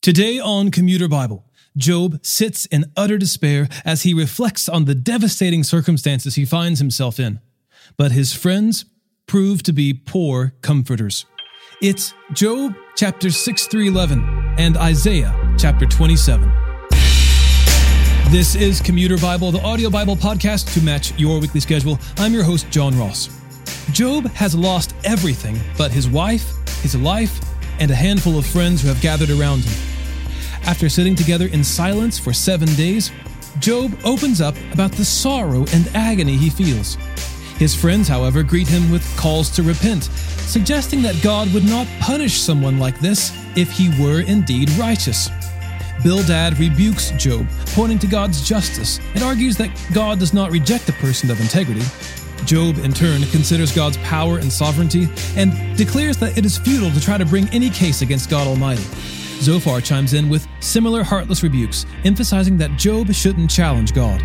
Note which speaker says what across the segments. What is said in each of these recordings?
Speaker 1: Today on Commuter Bible, Job sits in utter despair as he reflects on the devastating circumstances he finds himself in. But his friends prove to be poor comforters. It's Job chapter 6 through 11 and Isaiah chapter 27. This is Commuter Bible, the audio Bible podcast to match your weekly schedule. I'm your host, John Ross. Job has lost everything but his wife, his life, and a handful of friends who have gathered around him. After sitting together in silence for 7 days, Job opens up about the sorrow and agony he feels. His friends, however, greet him with calls to repent, suggesting that God would not punish someone like this if he were indeed righteous. Bildad rebukes Job, pointing to God's justice, and argues that God does not reject a person of integrity. Job, in turn, considers God's power and sovereignty and declares that it is futile to try to bring any case against God Almighty. Zophar chimes in with similar heartless rebukes, emphasizing that Job shouldn't challenge God.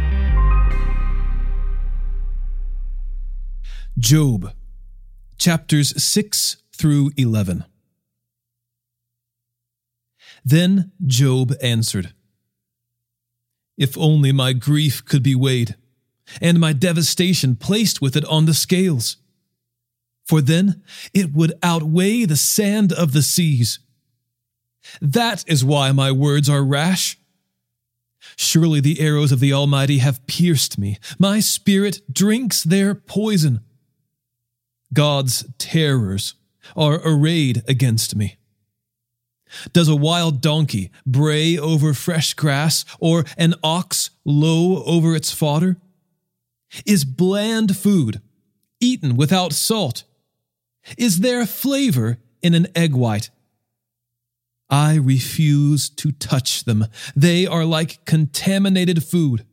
Speaker 1: Job, chapters 6 through 11. Then Job answered, "If only my grief could be weighed, and my devastation placed with it on the scales. For then it would outweigh the sand of the seas. That is why my words are rash. Surely the arrows of the Almighty have pierced me. My spirit drinks their poison. God's terrors are arrayed against me. Does a wild donkey bray over fresh grass, or an ox low over its fodder? Is bland food eaten without salt? Is there flavor in an egg white? I refuse to touch them. They are like contaminated food.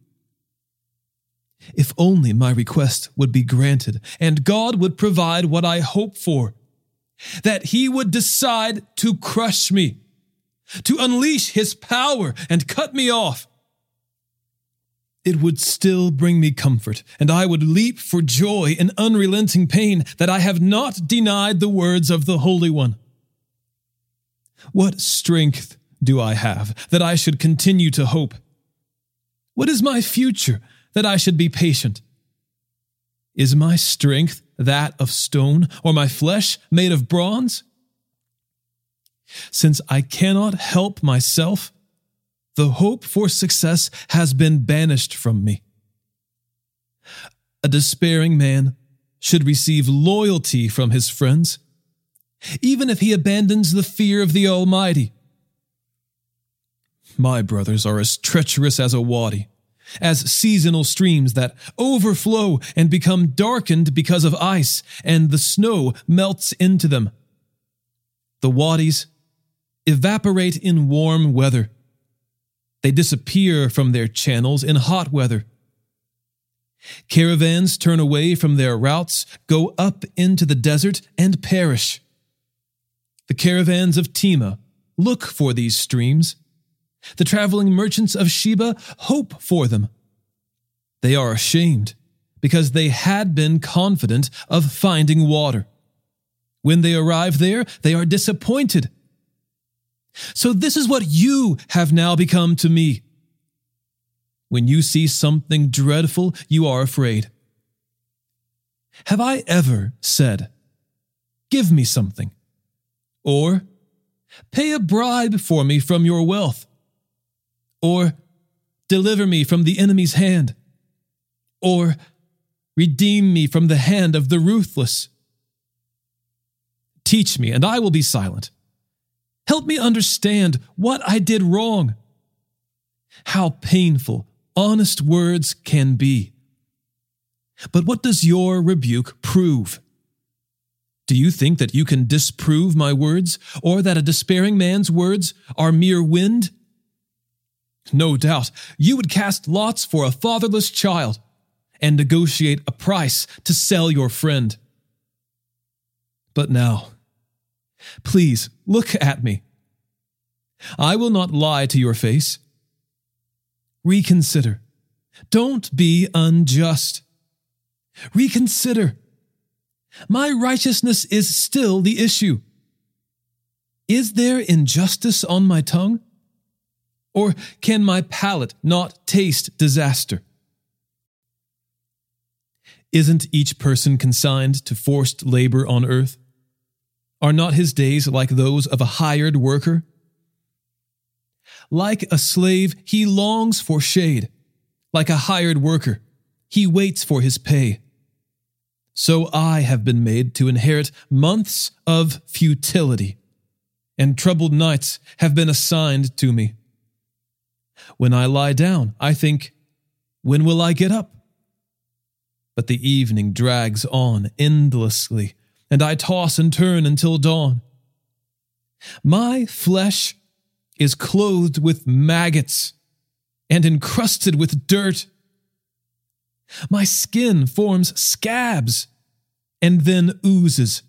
Speaker 1: If only my request would be granted, and God would provide what I hope for, that He would decide to crush me, to unleash His power and cut me off. It would still bring me comfort, and I would leap for joy in unrelenting pain that I have not denied the words of the Holy One. What strength do I have that I should continue to hope? What is my future that I should be patient? Is my strength that of stone, or my flesh made of bronze? Since I cannot help myself, the hope for success has been banished from me. A despairing man should receive loyalty from his friends, even if he abandons the fear of the Almighty. My brothers are as treacherous as a wadi, as seasonal streams that overflow and become darkened because of ice, and the snow melts into them. The wadis evaporate in warm weather. They disappear from their channels in hot weather. Caravans turn away from their routes, go up into the desert, and perish. The caravans of Tema look for these streams. The traveling merchants of Sheba hope for them. They are ashamed because they had been confident of finding water. When they arrive there, they are disappointed. So this is what you have now become to me. When you see something dreadful, you are afraid. Have I ever said, 'Give me something,' or 'Pay a bribe for me from your wealth,' or 'Deliver me from the enemy's hand,' or 'Redeem me from the hand of the ruthless'? Teach me, and I will be silent. Help me understand what I did wrong. How painful honest words can be. But what does your rebuke prove? Do you think that you can disprove my words, or that a despairing man's words are mere wind? No doubt you would cast lots for a fatherless child and negotiate a price to sell your friend. But now, please look at me. I will not lie to your face. Reconsider. Don't be unjust. Reconsider. My righteousness is still the issue. Is there injustice on my tongue? Or can my palate not taste disaster? Isn't each person consigned to forced labor on earth? Are not his days like those of a hired worker? Like a slave, he longs for shade. Like a hired worker, he waits for his pay. So I have been made to inherit months of futility, and troubled nights have been assigned to me. When I lie down, I think, when will I get up? But the evening drags on endlessly, and I toss and turn until dawn. My flesh is clothed with maggots and encrusted with dirt. My skin forms scabs and then oozes.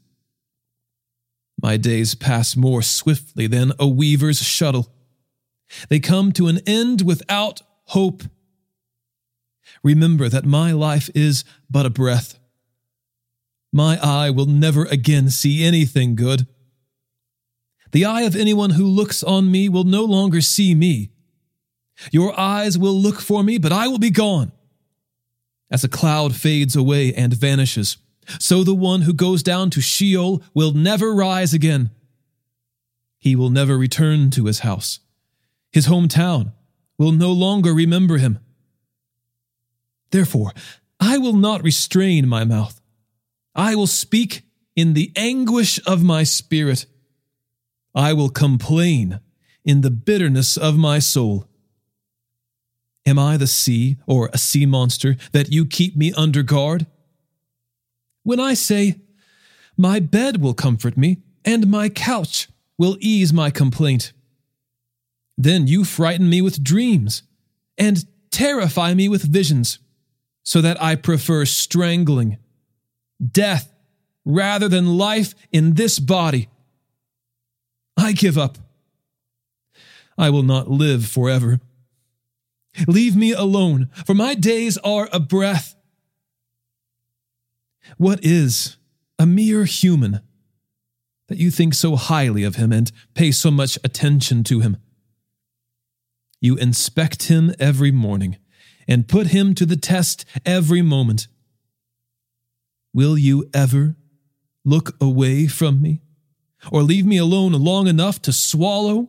Speaker 1: My days pass more swiftly than a weaver's shuttle. They come to an end without hope. Remember that my life is but a breath. My eye will never again see anything good. The eye of anyone who looks on me will no longer see me. Your eyes will look for me, but I will be gone. As a cloud fades away and vanishes, so the one who goes down to Sheol will never rise again. He will never return to his house. His hometown will no longer remember him. Therefore, I will not restrain my mouth. I will speak in the anguish of my spirit. I will complain in the bitterness of my soul. Am I the sea or a sea monster that you keep me under guard? When I say, my bed will comfort me, and my couch will ease my complaint, then you frighten me with dreams and terrify me with visions, so that I prefer strangling, death, rather than life in this body. I give up. I will not live forever. Leave me alone, for my days are a breath. What is a mere human that you think so highly of him and pay so much attention to him? You inspect him every morning and put him to the test every moment. Will you ever look away from me or leave me alone long enough to swallow?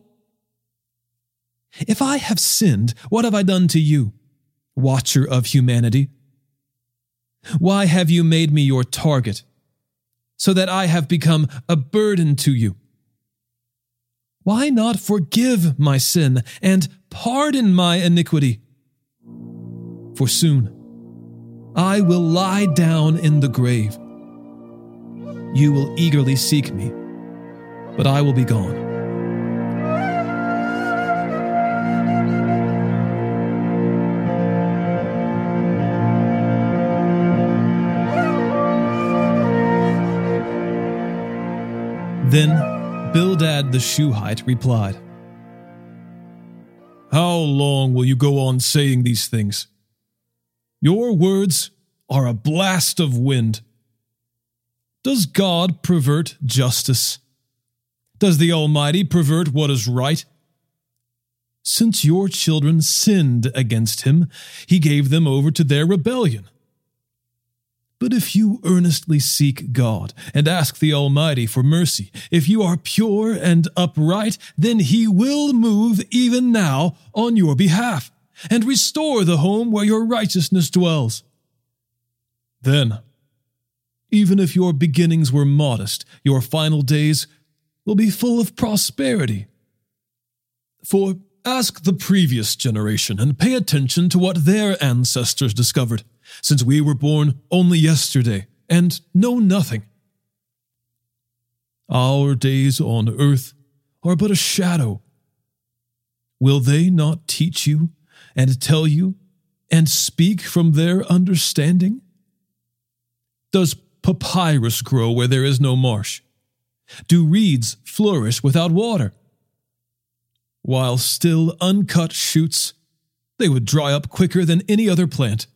Speaker 1: If I have sinned, what have I done to you, watcher of humanity? Why have you made me your target, so that I have become a burden to you? Why not forgive my sin and pardon my iniquity? For soon I will lie down in the grave. You will eagerly seek me, but I will be gone. Then Bildad the Shuhite replied, How long will you go on saying these things? Your words are a blast of wind. Does God pervert justice? Does the Almighty pervert what is right? Since your children sinned against him, he gave them over to their rebellion. But if you earnestly seek God and ask the Almighty for mercy, if you are pure and upright, then he will move even now on your behalf and restore the home where your righteousness dwells. Then, even if your beginnings were modest, your final days will be full of prosperity. For ask the previous generation and pay attention to what their ancestors discovered, since we were born only yesterday and know nothing. Our days on earth are but a shadow. Will they not teach you and tell you and speak from their understanding? Does papyrus grow where there is no marsh? Do reeds flourish without water? While still uncut shoots, they would dry up quicker than any other plant.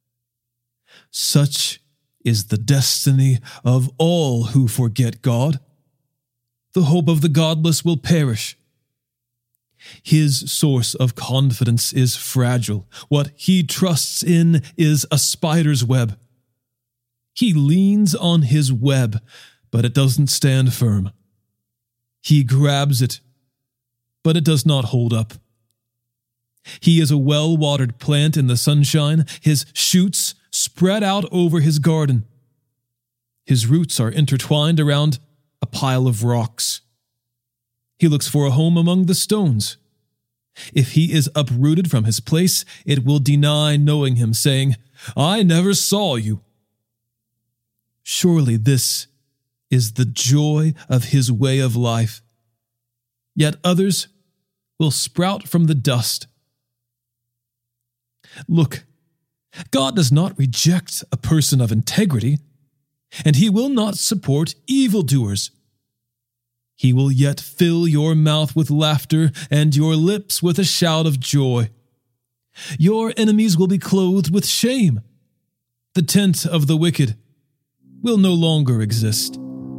Speaker 1: Such is the destiny of all who forget God. The hope of the godless will perish. His source of confidence is fragile. What he trusts in is a spider's web. He leans on his web, but it doesn't stand firm. He grabs it, but it does not hold up. He is a well-watered plant in the sunshine, his shoots spread out over his garden. His roots are intertwined around a pile of rocks. He looks for a home among the stones. If he is uprooted from his place, it will deny knowing him, saying, "I never saw you." Surely this is the joy of his way of life. Yet others will sprout from the dust. Look, God does not reject a person of integrity, and he will not support evildoers. He will yet fill your mouth with laughter and your lips with a shout of joy. Your enemies will be clothed with shame. The tent of the wicked will no longer exist.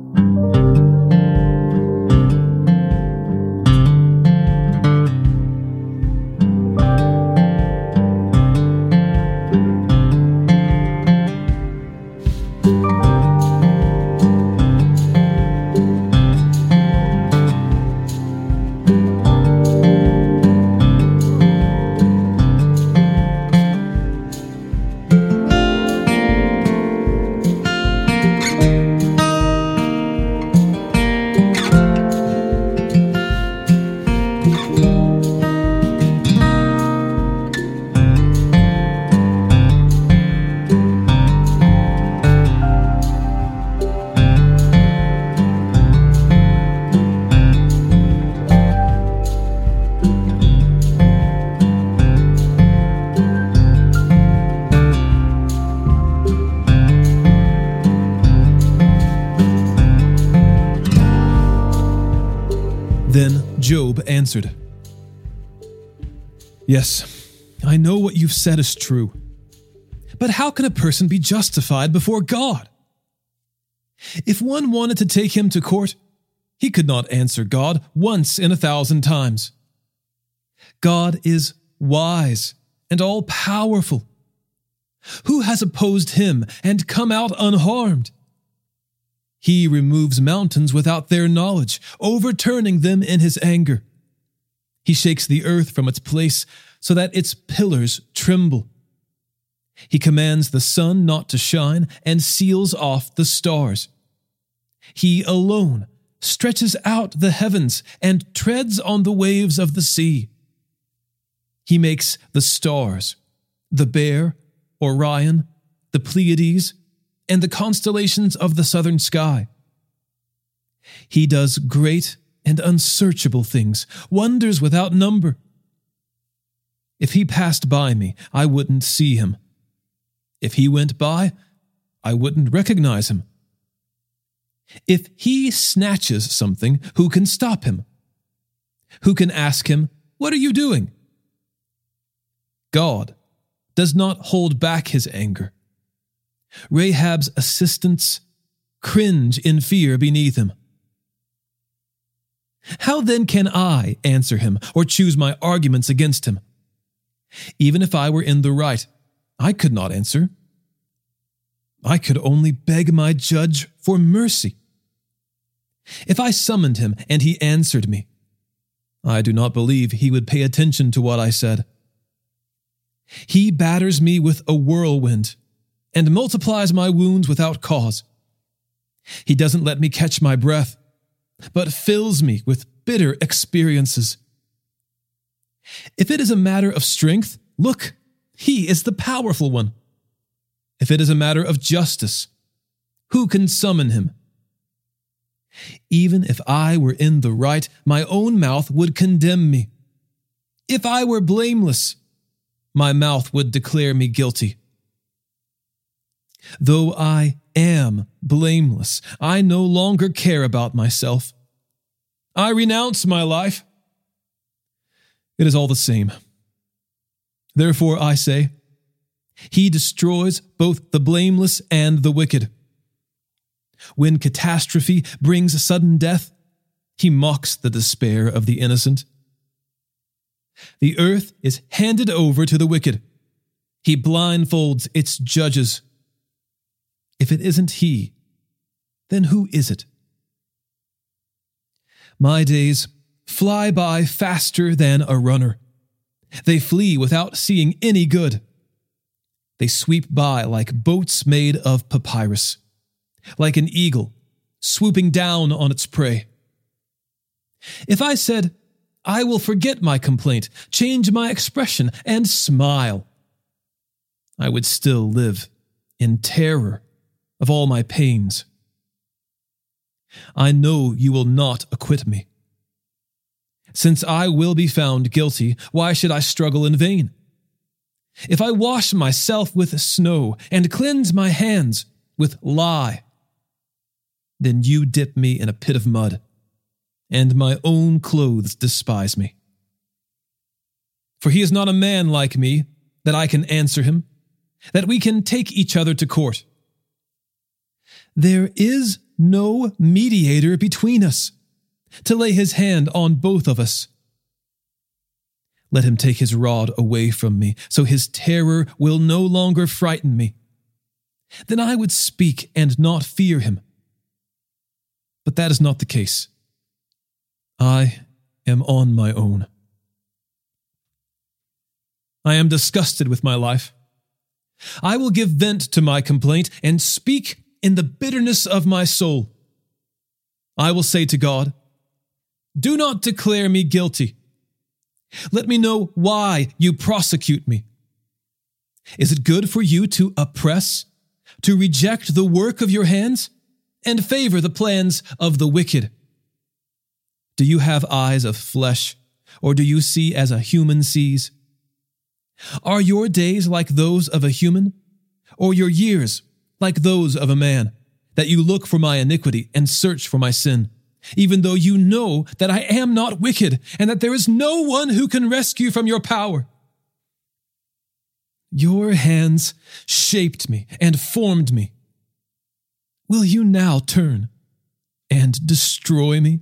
Speaker 1: Then Job answered, "Yes, I know what you've said is true. But how can a person be justified before God? If one wanted to take him to court, he could not answer God once in 1,000 times. God is wise and all-powerful. Who has opposed him and come out unharmed? He removes mountains without their knowledge, overturning them in his anger. He shakes the earth from its place so that its pillars tremble. He commands the sun not to shine and seals off the stars. He alone stretches out the heavens and treads on the waves of the sea. He makes the stars, the Bear, Orion, the Pleiades, and the constellations of the southern sky. He does great and unsearchable things, wonders without number. If he passed by me, I wouldn't see him. If he went by, I wouldn't recognize him. If he snatches something, who can stop him? Who can ask him, 'What are you doing?' God does not hold back his anger. Rahab's assistants cringe in fear beneath him. How then can I answer him or choose my arguments against him? Even if I were in the right, I could not answer. I could only beg my judge for mercy. If I summoned him and he answered me, I do not believe he would pay attention to what I said. He batters me with a whirlwind and multiplies my wounds without cause. He doesn't let me catch my breath, but fills me with bitter experiences. If it is a matter of strength, look, he is the powerful one. If it is a matter of justice, who can summon him? Even if I were in the right, my own mouth would condemn me. If I were blameless, my mouth would declare me guilty. Though I am blameless, I no longer care about myself. I renounce my life. It is all the same. Therefore I say, he destroys both the blameless and the wicked. When catastrophe brings sudden death, he mocks the despair of the innocent. The earth is handed over to the wicked. He blindfolds its judges. If it isn't he, then who is it? My days fly by faster than a runner. They flee without seeing any good. They sweep by like boats made of papyrus, like an eagle swooping down on its prey. If I said, I will forget my complaint, change my expression, and smile, I would still live in terror of all my pains. I know you will not acquit me. Since I will be found guilty, why should I struggle in vain? If I wash myself with snow and cleanse my hands with lye, then you dip me in a pit of mud, and my own clothes despise me. For he is not a man like me, that I can answer him, that we can take each other to court. There is no mediator between us, to lay his hand on both of us. Let him take his rod away from me, so his terror will no longer frighten me. Then I would speak and not fear him. But that is not the case. I am on my own. I am disgusted with my life. I will give vent to my complaint and speak in the bitterness of my soul. I will say to God, do not declare me guilty. Let me know why you prosecute me. Is it good for you to oppress, to reject the work of your hands, and favor the plans of the wicked? Do you have eyes of flesh, or do you see as a human sees? Are your days like those of a human, or your years like those of a man, that you look for my iniquity and search for my sin, even though you know that I am not wicked and that there is no one who can rescue from your power? Your hands shaped me and formed me. Will you now turn and destroy me?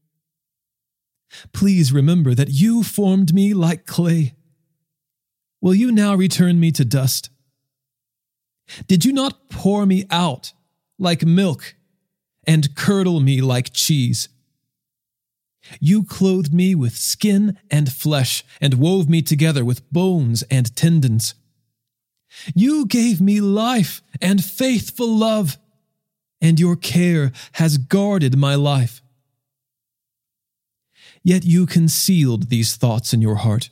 Speaker 1: Please remember that you formed me like clay. Will you now return me to dust? Did you not pour me out like milk and curdle me like cheese? You clothed me with skin and flesh and wove me together with bones and tendons. You gave me life and faithful love, and your care has guarded my life. Yet you concealed these thoughts in your heart.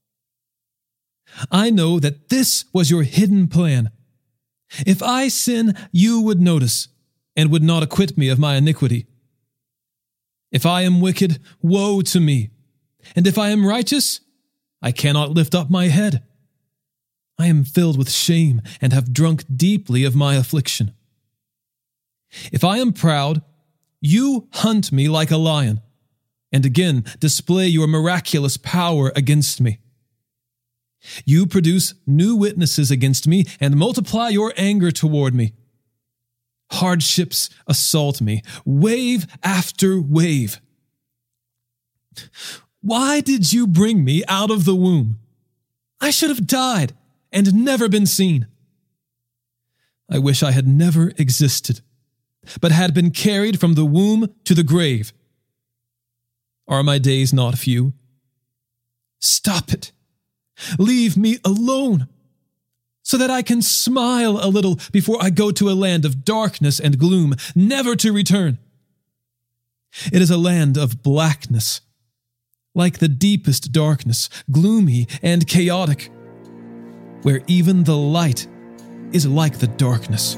Speaker 1: I know that this was your hidden plan. If I sin, you would notice and would not acquit me of my iniquity. If I am wicked, woe to me. And if I am righteous, I cannot lift up my head. I am filled with shame and have drunk deeply of my affliction. If I am proud, you hunt me like a lion, and again display your miraculous power against me. You produce new witnesses against me and multiply your anger toward me. Hardships assault me, wave after wave. Why did you bring me out of the womb? I should have died and never been seen. I wish I had never existed, but had been carried from the womb to the grave. Are my days not few? Stop it. Leave me alone, so that I can smile a little before I go to a land of darkness and gloom, never to return. It is a land of blackness, like the deepest darkness, gloomy and chaotic, where even the light is like the darkness.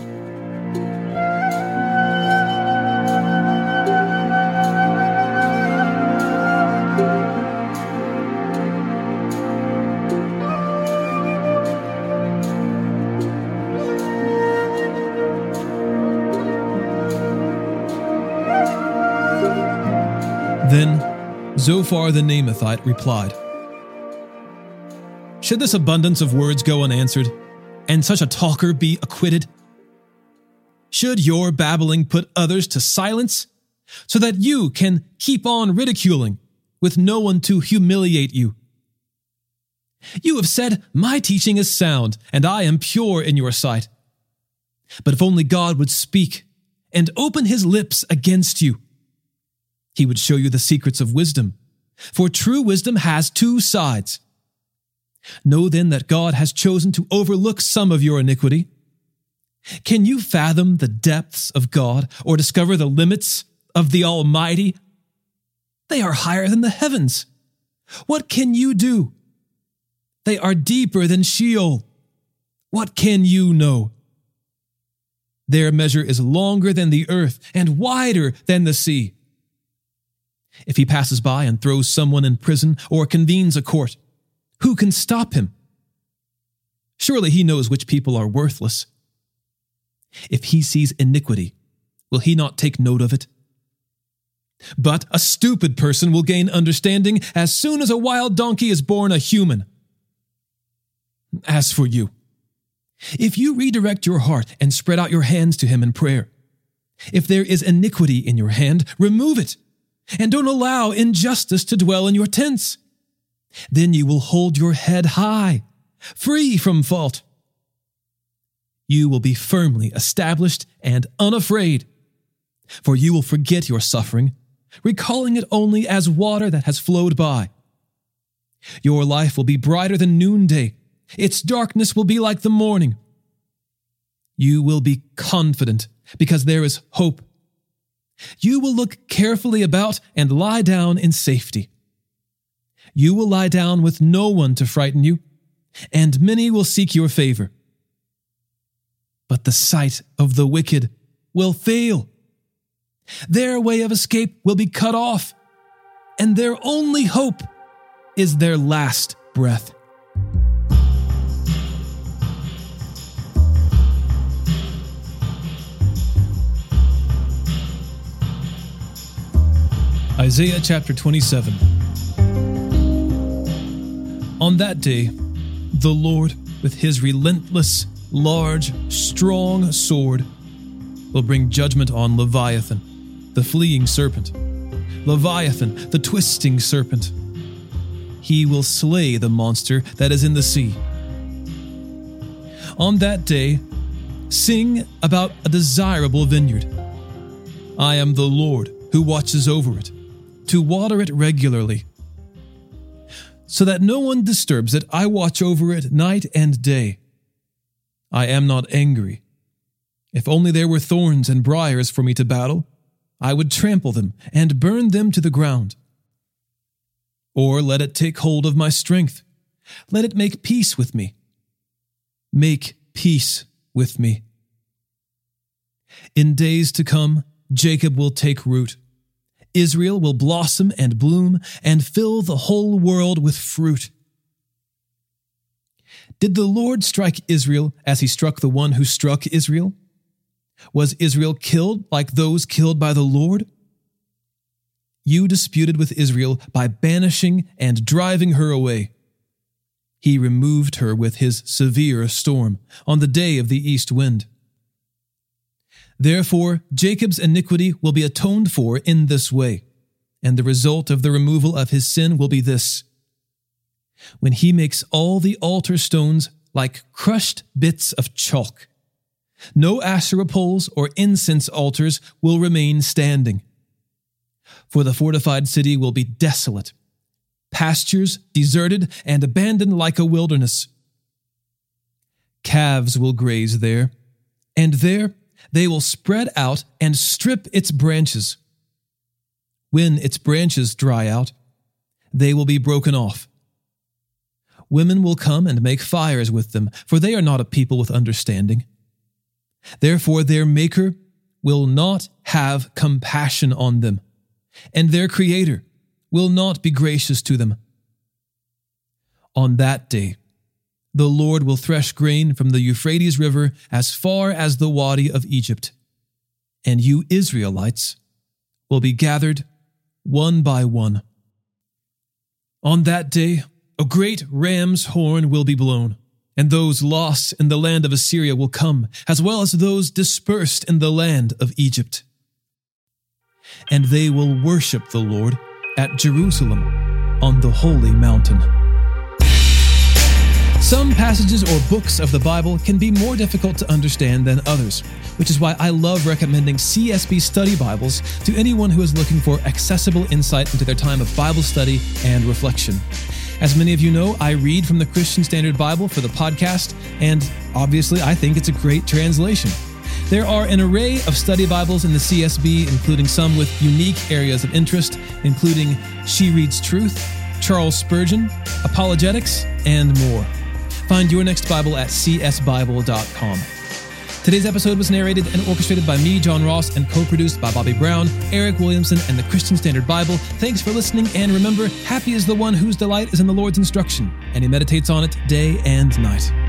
Speaker 1: Then Zophar the Naamathite replied, should this abundance of words go unanswered, and such a talker be acquitted? Should your babbling put others to silence, so that you can keep on ridiculing, with no one to humiliate you? You have said, "My teaching is sound, and I am pure in your sight." But if only God would speak and open his lips against you, he would show you the secrets of wisdom, for true wisdom has two sides. Know then that God has chosen to overlook some of your iniquity. Can you fathom the depths of God or discover the limits of the Almighty? They are higher than the heavens. What can you do? They are deeper than Sheol. What can you know? Their measure is longer than the earth and wider than the sea. If he passes by and throws someone in prison or convenes a court, who can stop him? Surely he knows which people are worthless. If he sees iniquity, will he not take note of it? But a stupid person will gain understanding as soon as a wild donkey is born a human. As for you, if you redirect your heart and spread out your hands to him in prayer, if there is iniquity in your hand, remove it, and don't allow injustice to dwell in your tents. Then you will hold your head high, free from fault. You will be firmly established and unafraid, for you will forget your suffering, recalling it only as water that has flowed by. Your life will be brighter than noonday. Its darkness will be like the morning. You will be confident because there is hope. You will look carefully about and lie down in safety. You will lie down with no one to frighten you, and many will seek your favor. But the sight of the wicked will fail. Their way of escape will be cut off, and their only hope is their last breath. Isaiah chapter 27. On that day, the Lord, with his relentless, large, strong sword, will bring judgment on Leviathan, the fleeing serpent, Leviathan, the twisting serpent. He will slay the monster that is in the sea. On that day, sing about a desirable vineyard. I am the Lord who watches over it, to water it regularly, so that no one disturbs it. I watch over it night and day. I am not angry. If only there were thorns and briars for me to battle, I would trample them and burn them to the ground. Or let it take hold of my strength. Let it make peace with me. Make peace with me. In days to come, Jacob will take root. Israel will blossom and bloom and fill the whole world with fruit. Did the Lord strike Israel as he struck the one who struck Israel? Was Israel killed like those killed by the Lord? You disputed with Israel by banishing and driving her away. He removed her with his severe storm on the day of the east wind. Therefore, Jacob's iniquity will be atoned for in this way, and the result of the removal of his sin will be this: when he makes all the altar stones like crushed bits of chalk, no Asherah poles or incense altars will remain standing. For the fortified city will be desolate, pastures deserted and abandoned like a wilderness. Calves will graze there, and there they will spread out and strip its branches. When its branches dry out, they will be broken off. Women will come and make fires with them, for they are not a people with understanding. Therefore their Maker will not have compassion on them, and their Creator will not be gracious to them. On that day, the Lord will thresh grain from the Euphrates River as far as the Wadi of Egypt, and you Israelites will be gathered one by one. On that day, a great ram's horn will be blown, and those lost in the land of Assyria will come, as well as those dispersed in the land of Egypt. And they will worship the Lord at Jerusalem on the holy mountain. Some passages or books of the Bible can be more difficult to understand than others, which is why I love recommending CSB study Bibles to anyone who is looking for accessible insight into their time of Bible study and reflection. As many of you know, I read from the Christian Standard Bible for the podcast, and obviously I think it's a great translation. There are an array of study Bibles in the CSB, including some with unique areas of interest, including She Reads Truth, Charles Spurgeon, Apologetics, and more. Find your next Bible at csbible.com. Today's episode was narrated and orchestrated by me, John Ross, and co-produced by Bobby Brown, Eric Williamson, and the Christian Standard Bible. Thanks for listening, and remember, happy is the one whose delight is in the Lord's instruction, and he meditates on it day and night.